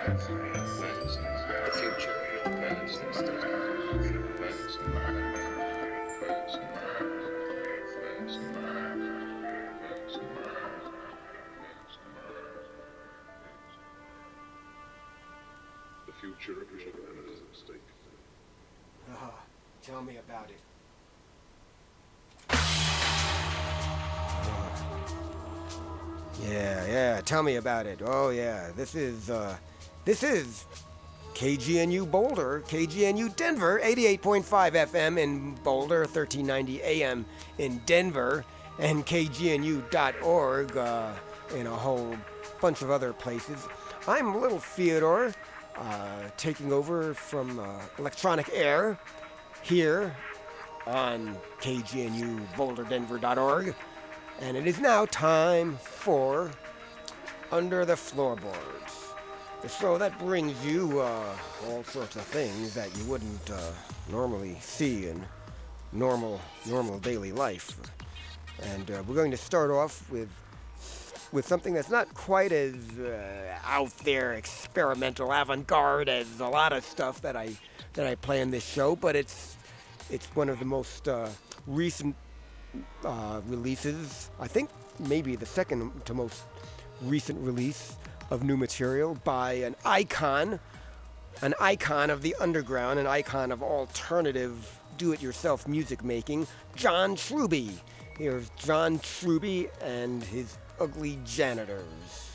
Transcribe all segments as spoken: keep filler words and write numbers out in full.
The future of your balancing The future of your balancing state. Uh-huh. Tell me about it. Yeah, yeah, tell me about it. Oh yeah, this is uh this is K G N U Boulder, K G N U Denver, eighty-eight point five F M in Boulder, thirteen ninety A M in Denver, and K G N U dot org uh, in a whole bunch of other places. I'm Little Theodore, uh, taking over from uh, Electronic Air here on K G N U Boulder Denver dot org. And it is now time for Under the Floorboards. The show that brings you uh, all sorts of things that you wouldn't uh, normally see in normal normal daily life. And uh, we're going to start off with with something that's not quite as uh, out there, experimental, avant-garde as a lot of stuff that I that I play in this show, but it's it's one of the most uh, recent Uh, releases. I think maybe the second to most recent release of new material by an icon, an icon of the underground, an icon of alternative do-it-yourself music making, John Truby. Here's John Truby and his Ugly Janitors.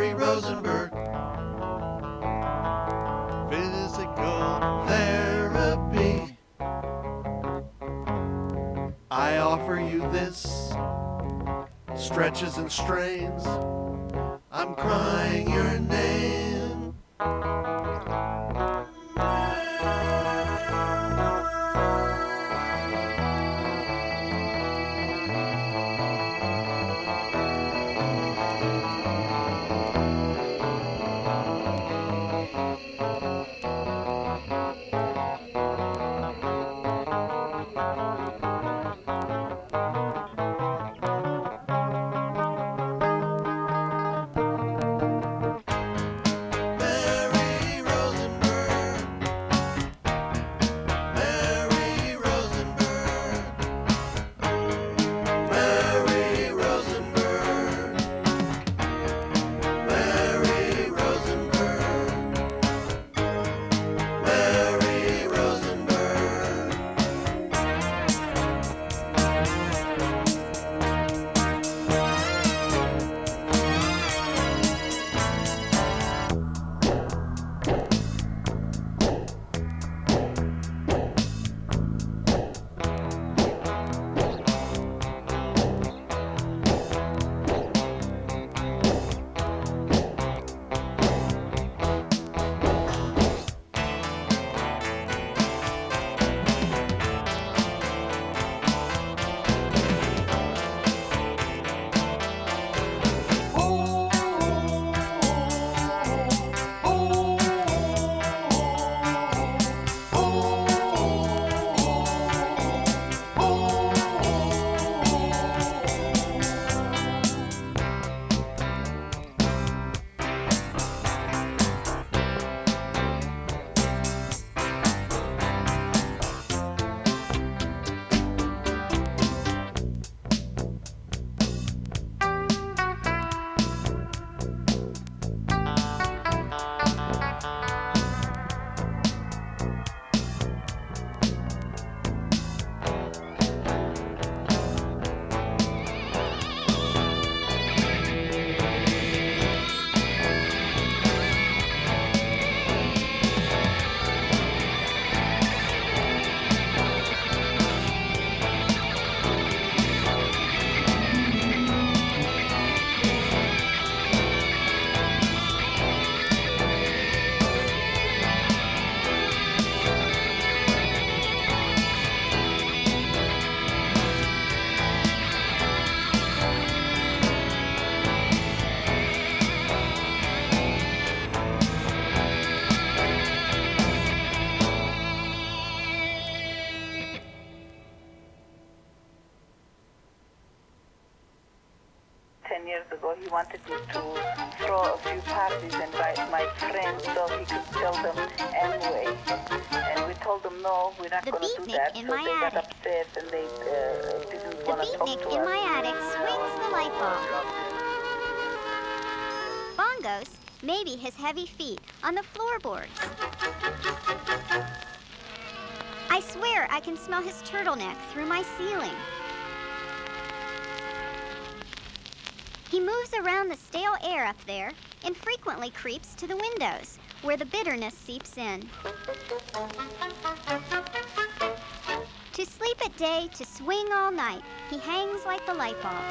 Mary Rosenberg. Physical therapy. I offer you this. Stretches and strains. I'm crying your name. Mary Rosenberg. Mary Rosenberg. Mary Rosenberg. Mary Rosenberg. Mary Rosenberg. Ten years ago, he wanted me to throw a few parties and invite my friends so he could tell them anyway. And we told them, no, we're not The going to do beatnik that. in So my they got attic. upset and they uh, didn't The want to talk beatnik to in us. my attic swings the light bulb. Bongos, maybe his heavy feet on the floorboards. I swear I can smell his turtleneck through my ceiling. He moves around the stale air up there and frequently creeps to the windows, where the bitterness seeps in. To sleep at day, to swing all night, he hangs like the light bulb.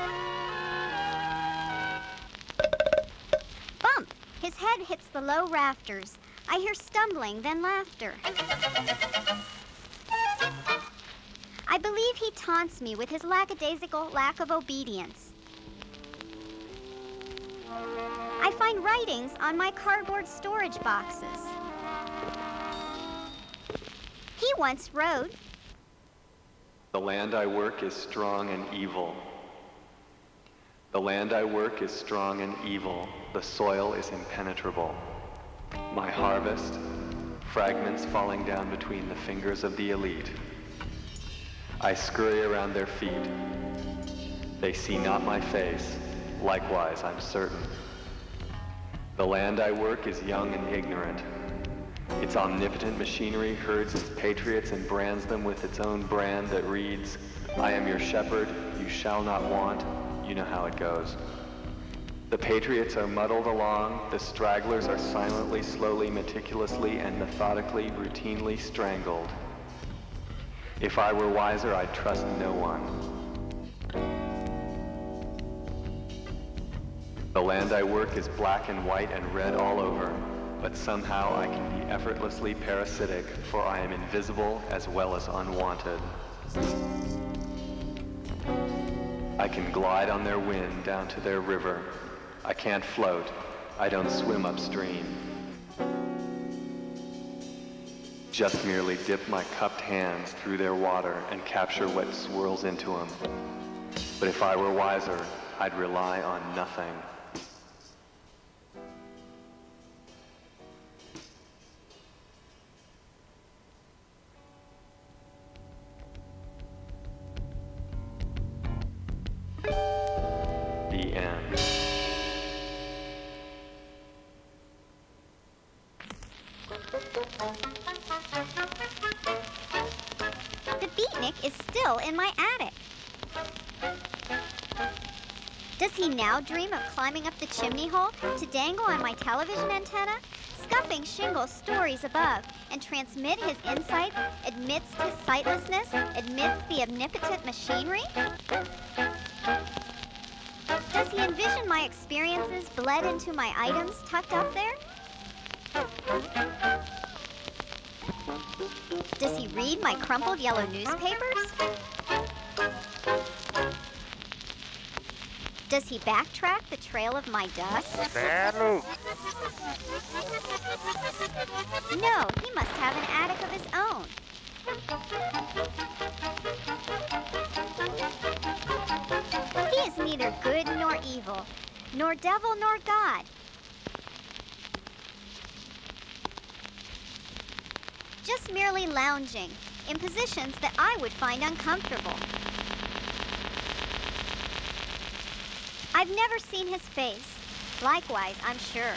Bump! His head hits the low rafters. I hear stumbling, then laughter. I believe he taunts me with his lackadaisical lack of obedience. I find writings on my cardboard storage boxes. He once wrote, The land I work is strong and evil. The land I work is strong and evil. The soil is impenetrable. My harvest, fragments falling down between the fingers of the elite. I scurry around their feet. They see not my face. Likewise, I'm certain. The land I work is young and ignorant. Its omnipotent machinery herds its patriots and brands them with its own brand that reads, I am your shepherd, you shall not want. You know how it goes. The patriots are muddled along, the stragglers are silently, slowly, meticulously, and methodically, routinely strangled. If I were wiser, I'd trust no one. The land I work is black and white and red all over, but somehow I can be effortlessly parasitic, for I am invisible as well as unwanted. I can glide on their wind down to their river. I can't float. I don't swim upstream. Just merely dip my cupped hands through their water and capture what swirls into them. But if I were wiser, I'd rely on nothing. The end. The beatnik is still in my attic. Does he now dream of climbing up the chimney hole to dangle on my television antenna, scuffing shingle stories above, and transmit his insights amidst his sightlessness, amidst the omnipotent machinery? Does he envision my experiences bled into my items tucked up there? Does he read my crumpled yellow newspapers? Does he backtrack the trail of my dust? No, he must have an attic of his own. He is neither good nor evil, nor devil nor God. Just merely lounging in positions that I would find uncomfortable. I've never seen his face. Likewise, I'm sure.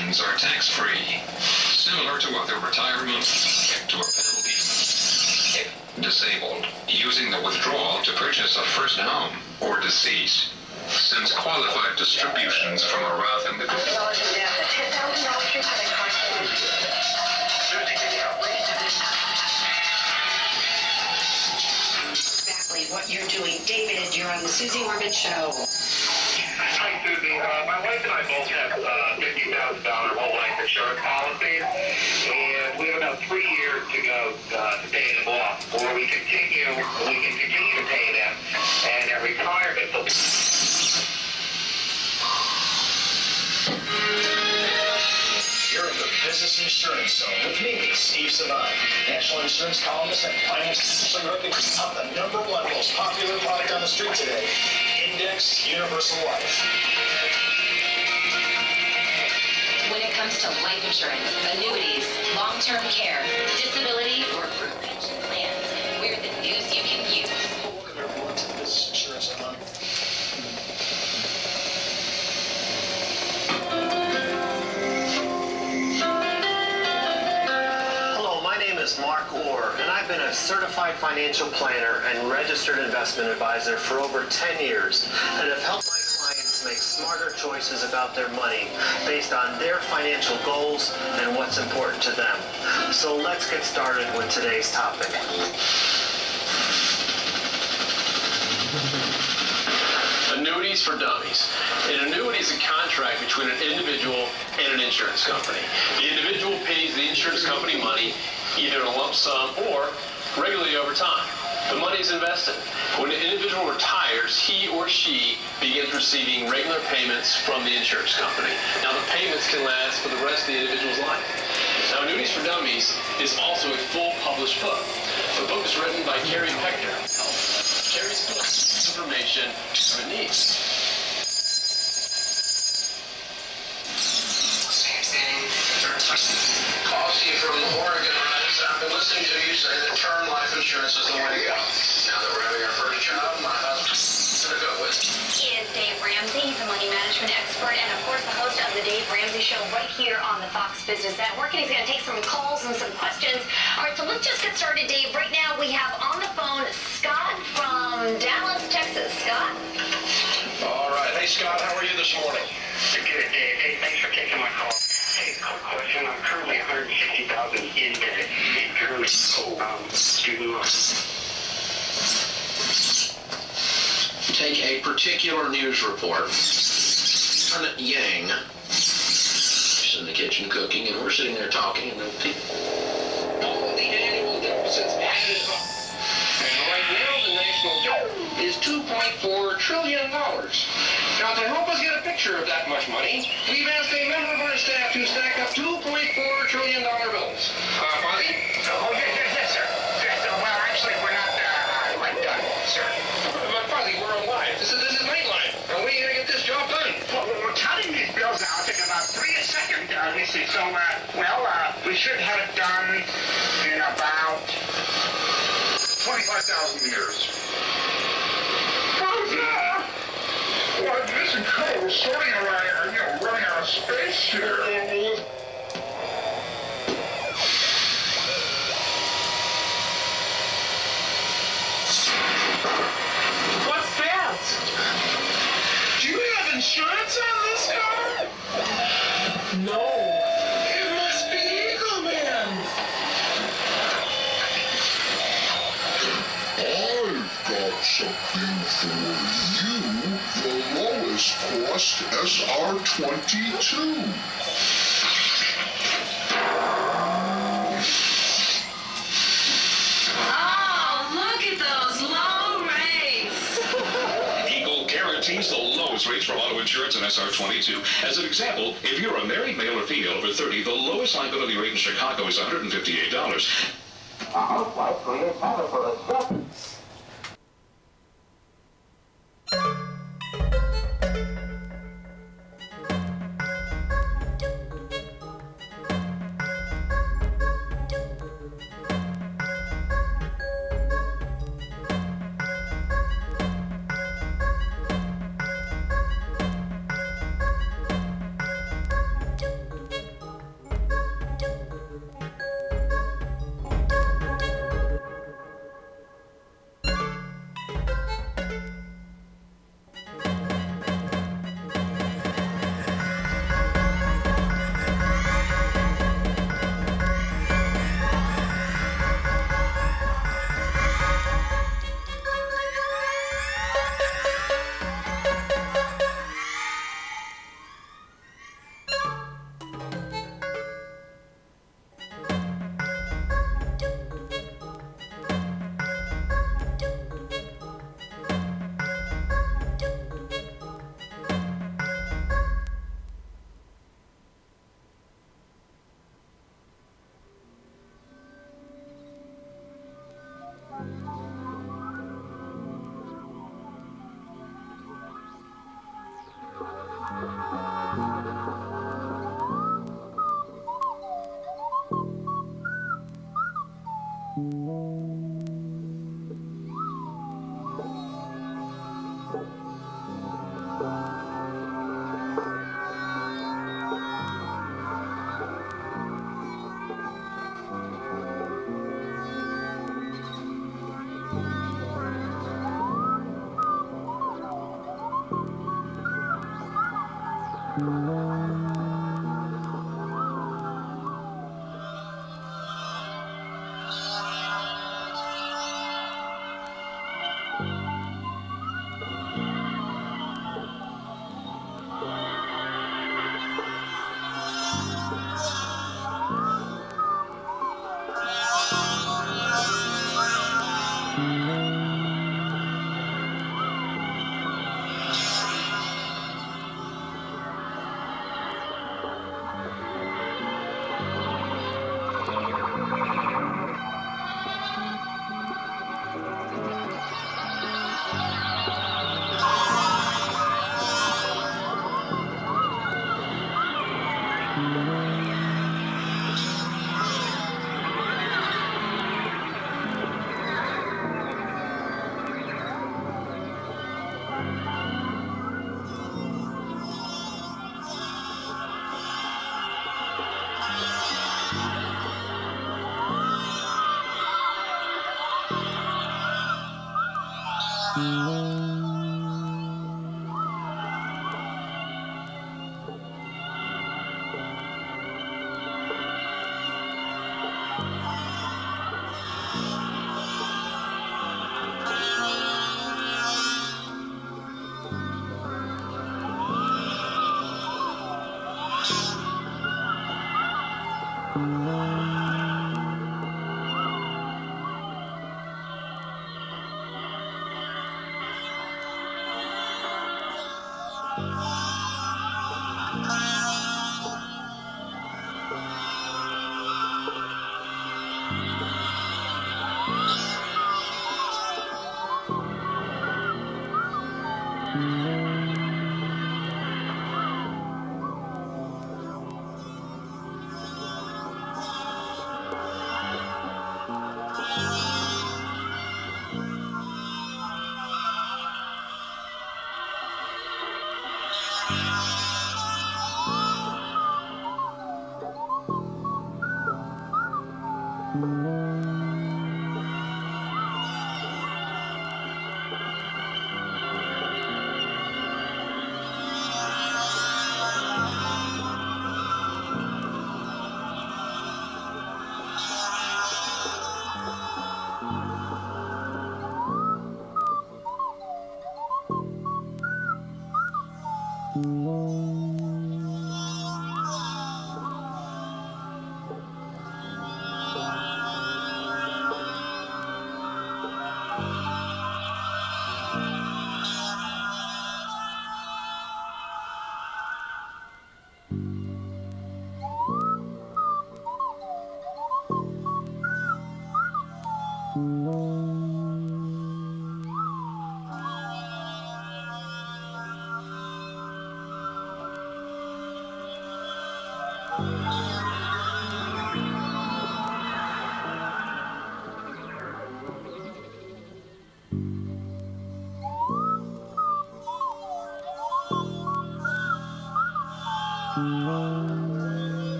contributions are tax-free, similar to other retirement, to a penalty. If disabled, using the withdrawal to purchase a first home, or deceased, since qualified distributions from a Roth individual. Exactly what you're doing. David, you're on the Susie Orman Show. Hi, Susie. Uh, my wife and I both have uh, fifty thousand dollars whole life insurance policies, and we have about three years to go uh, to pay them off. Or we continue, we can continue to pay them, and at retirement, they'll be... You're in the Business Insurance Zone with me, Steve Savant, national insurance columnist and financial working on the number one most popular product on the street today, Indexed Universal Life. When it comes to life insurance, annuities, long-term care, disability, or group pension plans, we're the news you can use. Welcome everyone to the Business Insurance Zone. Is Mark Orr, and I've been a certified financial planner and registered investment advisor for over ten years, and have helped my clients make smarter choices about their money based on their financial goals and what's important to them. So let's get started with today's topic. Annuities for dummies. An annuity is a contract between an individual and an insurance company. The individual pays the insurance company money either in a lump sum or regularly over time. The money is invested. When an individual retires, he or she begins receiving regular payments from the insurance company. Now, the payments can last for the rest of the individual's life. Now, Annuities for Dummies is also a full published book. The book is written by Carrie Pector. Carrie's book is information for needs. Policy from Oregon runs. I've been listening to you say that term life insurance is the way to go. Now that we're having our first job, my husband's going to go with. He is Dave Ramsey. He's a money management expert and, of course, the host of the Dave Ramsey Show right here on the Fox Business Network. And he's going to take some calls and some questions. All right, so let's just get started, Dave. Right now we have on the phone Scott from Dallas, Texas. Scott? All right. Hey, Scott, how are you this morning? Good, Dave. Hey, thanks for taking my call. Hey, quick question. I'm currently one hundred sixty thousand dollars in debt. Um, do you take a particular news report. Janet Yang. She's in the kitchen cooking, and we're sitting there talking, and then people. All the annual deficits added up. And right now, the national debt is two point four trillion dollars. Now, to help us get a picture of that much money, we've asked a member of our staff to stack up two point four trillion dollars bills. Uh, Bobby? Oh, yes, yes, yes, sir. Yes, uh, well, actually, we're not uh, quite done, sir. But, Bobby, we're on live. This is, this is Nightline. And we gotta get this job done. Well, we're counting these bills out in about three a second, uh, you see. So, uh, well, uh, we should have it done in about twenty-five thousand years. How's that? Well, this is cool. We're sorting around, you know, running out of space here. What's that? Do you have insurance on this car? No. It must be Eagle Man. I've got something for you. The lowest cost S R twenty-two. Oh, look at those low rates. Eagle guarantees the lowest rates for auto insurance and S R twenty-two. As an example, if you're a married male or female over thirty, the lowest liability rate in Chicago is one hundred fifty-eight dollars. I'll fight for your father for a second.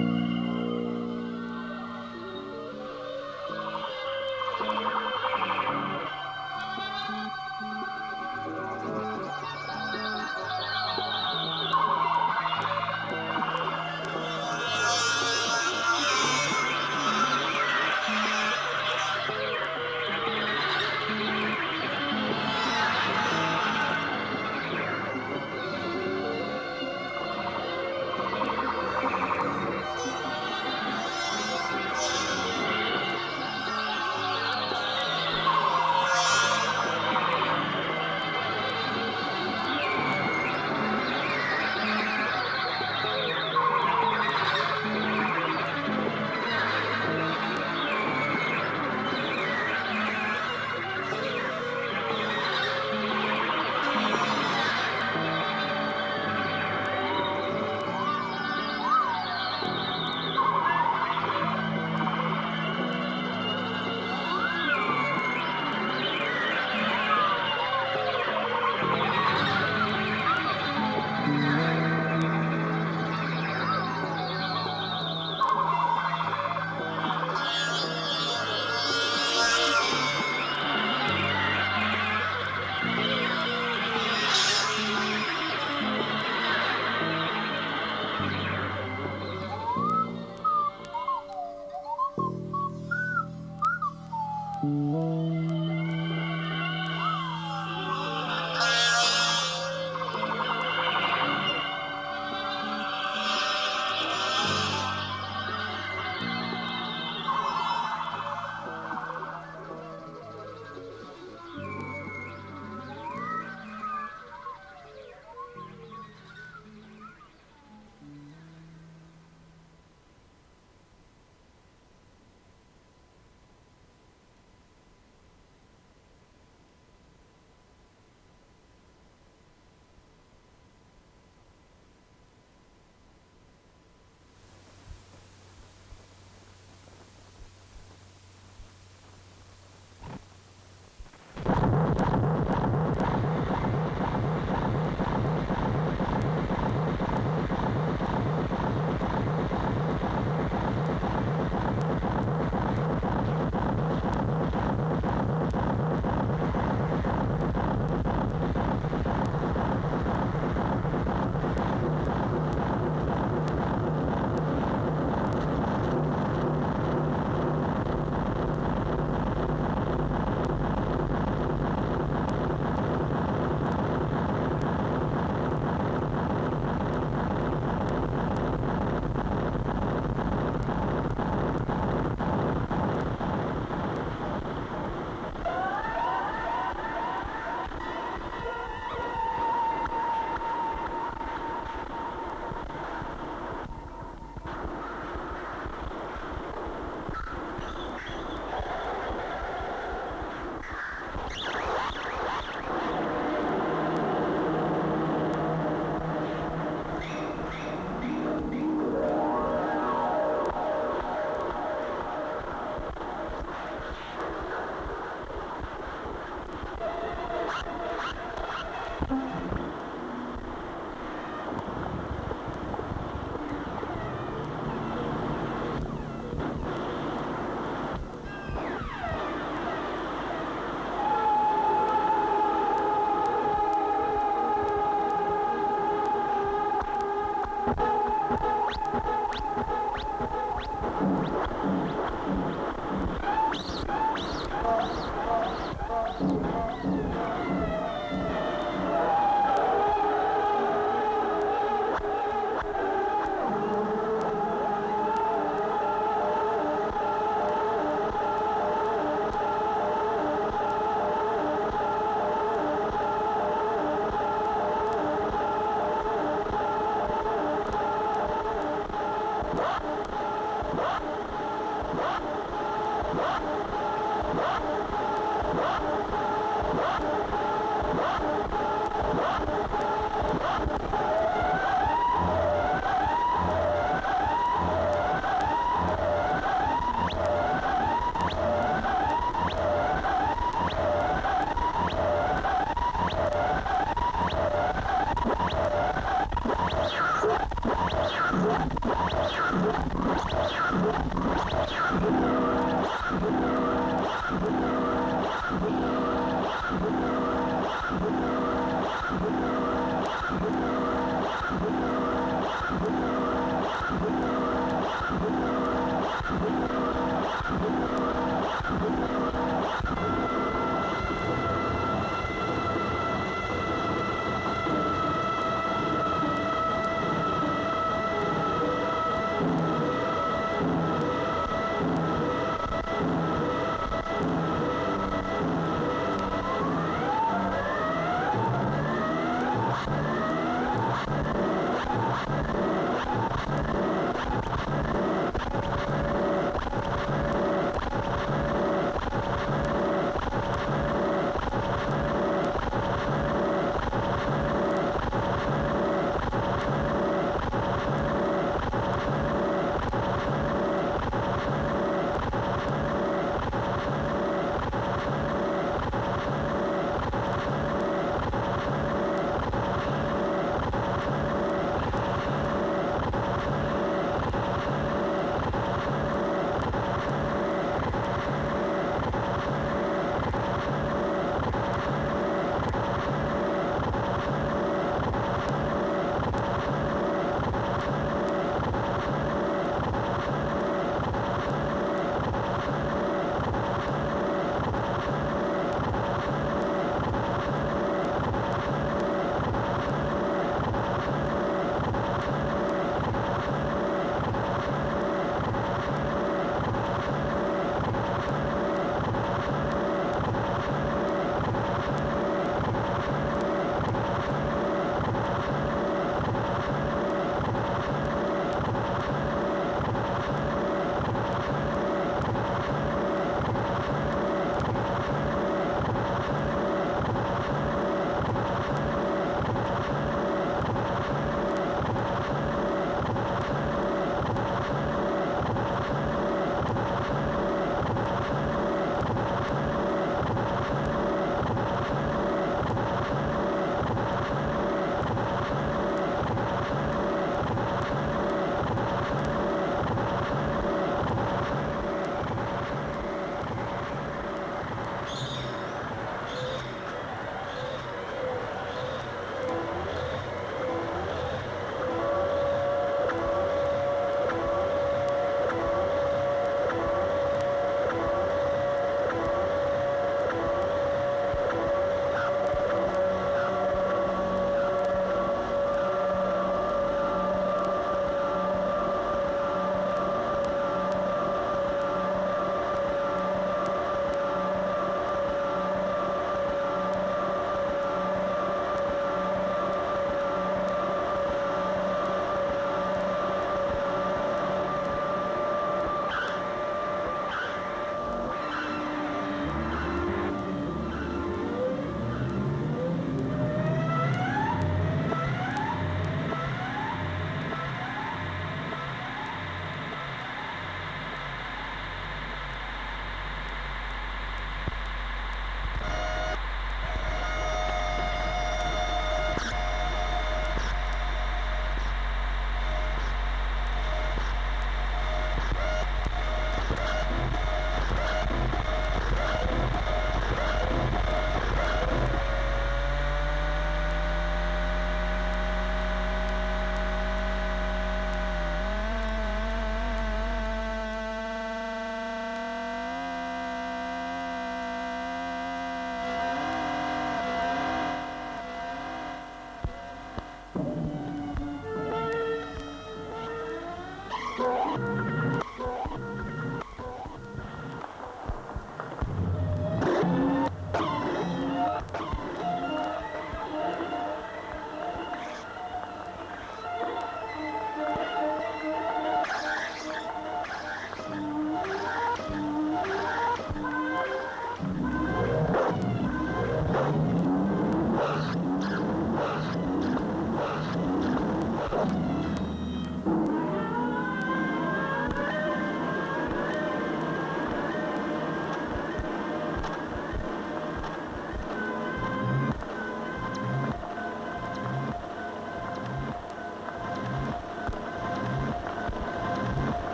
What?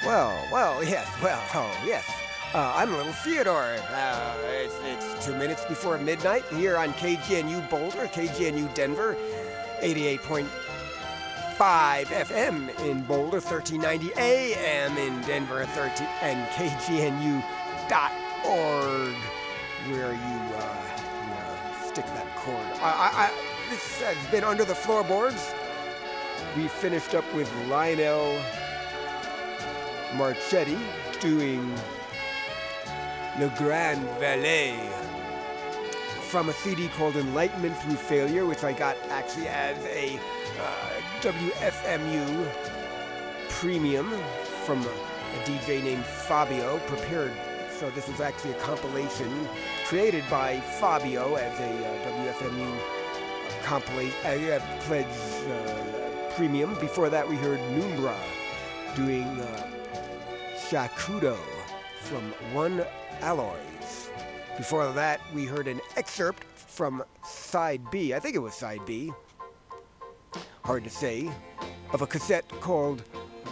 Well, well, yes, well, oh, yes. Uh, I'm Little Theodore. Uh, it's, it's two minutes before midnight here on K G N U Boulder, K G N U Denver, eighty-eight point five F M in Boulder, thirteen ninety A M in Denver, thirteen and K G N U dot org, where you, uh, you uh, stick that cord. I, I, I, this has been Under the Floorboards. We finished up with Lionel Marchetti doing Le Grand Valet from a C D called Enlightenment Through Failure, which I got actually as a uh, W F M U premium from a D J named Fabio, prepared. So this was actually a compilation created by Fabio as a uh, W F M U compilation, uh, pledge uh, premium. Before that, we heard Numbra doing uh, Shakudo from One Alloys. Before that, we heard an excerpt from Side B, I think it was Side B, hard to say, of a cassette called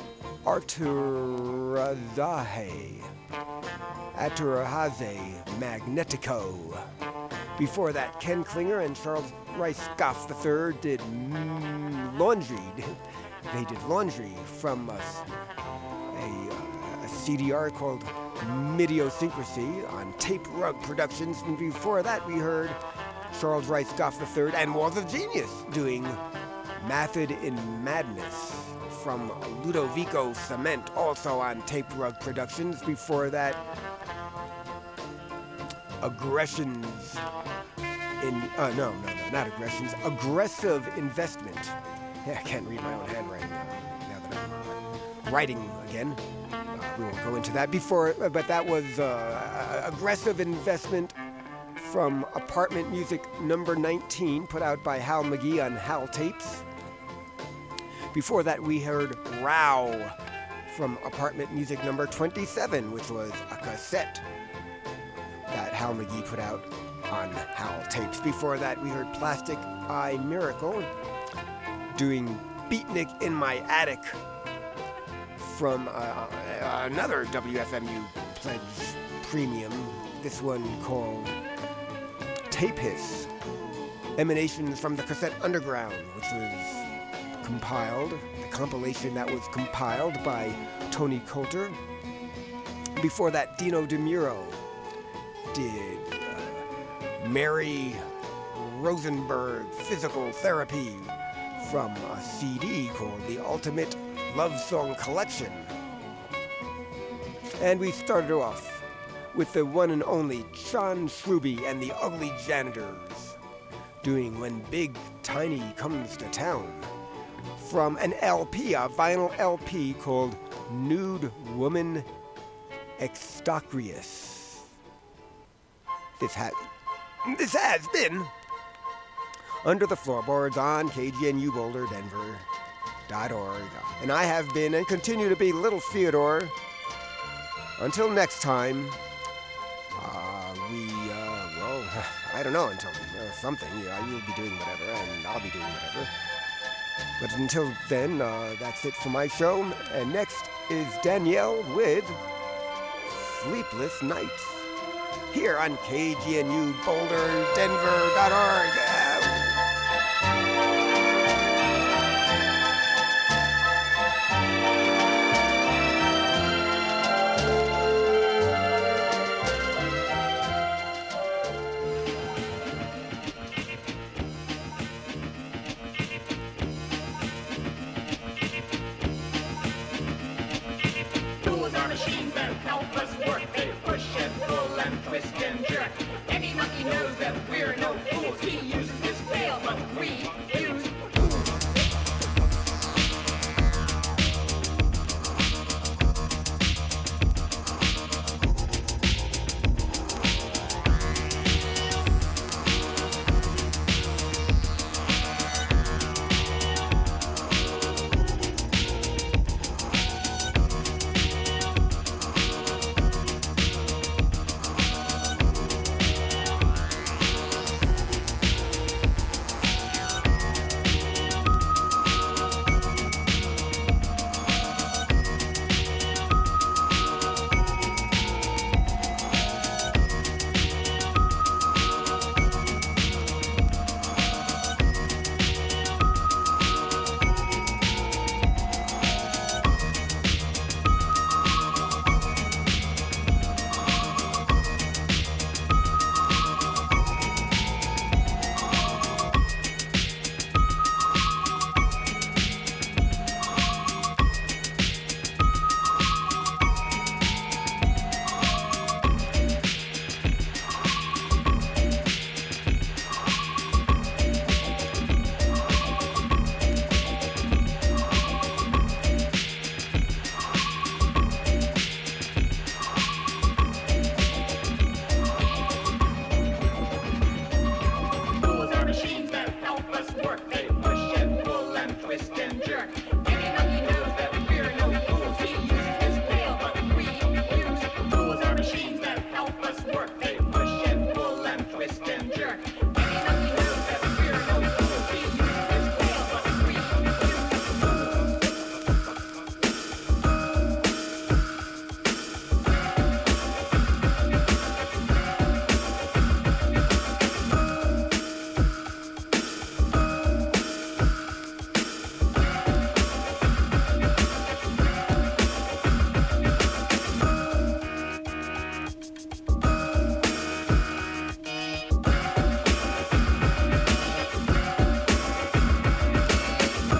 Arturazahe, Aturahaze Magnetico. Before that, Ken Klinger and Charles Rice Goff the third did mm, Laundry. They did Laundry from a, a, a C D R called Midiosyncrasy on Tape Rug Productions. And before that, we heard Charles Rice Goff the third and Walls of Genius doing Method in Madness from Ludovico Cement, also on Tape Rug Productions. Before that, Aggressions in, uh, no, no, no, not Aggressions, Aggressive Investment. Yeah, I can't read my own handwriting uh, now that I'm uh, writing again. Uh, we won't go into that before, but that was uh, Aggressive Investment from Apartment Music number nineteen, put out by Hal McGee on Hal Tapes. Before that, we heard Row from Apartment Music number twenty-seven, which was a cassette that Hal McGee put out on Hal Tapes. Before that, we heard Plastic Eye Miracle doing Beatnik in My Attic from uh, another W F M U Pledge Premium, this one called Tape Hiss, Emanations from the Cassette Underground, which was compiled, the compilation that was compiled by Tony Coulter. Before that, Dino DeMuro did uh, Mary Rosenberg Physical Therapy from a C D called The Ultimate Love Song Collection. And we started off with the one and only Sean Schruby and the Ugly Janitors doing When Big Tiny Comes to Town from an L P, a vinyl L P called Nude Woman Extocrious. This has, this has been Under the Floorboards on K G N U Boulder, Denver dot org. And I have been and continue to be Little Theodore. Until next time, uh, we, uh, well, I don't know, until uh, something. Yeah, you'll be doing whatever, and I'll be doing whatever. But until then, uh, that's it for my show. And next is Danielle with Sleepless Nights here on K G N U Boulder, Denver dot org.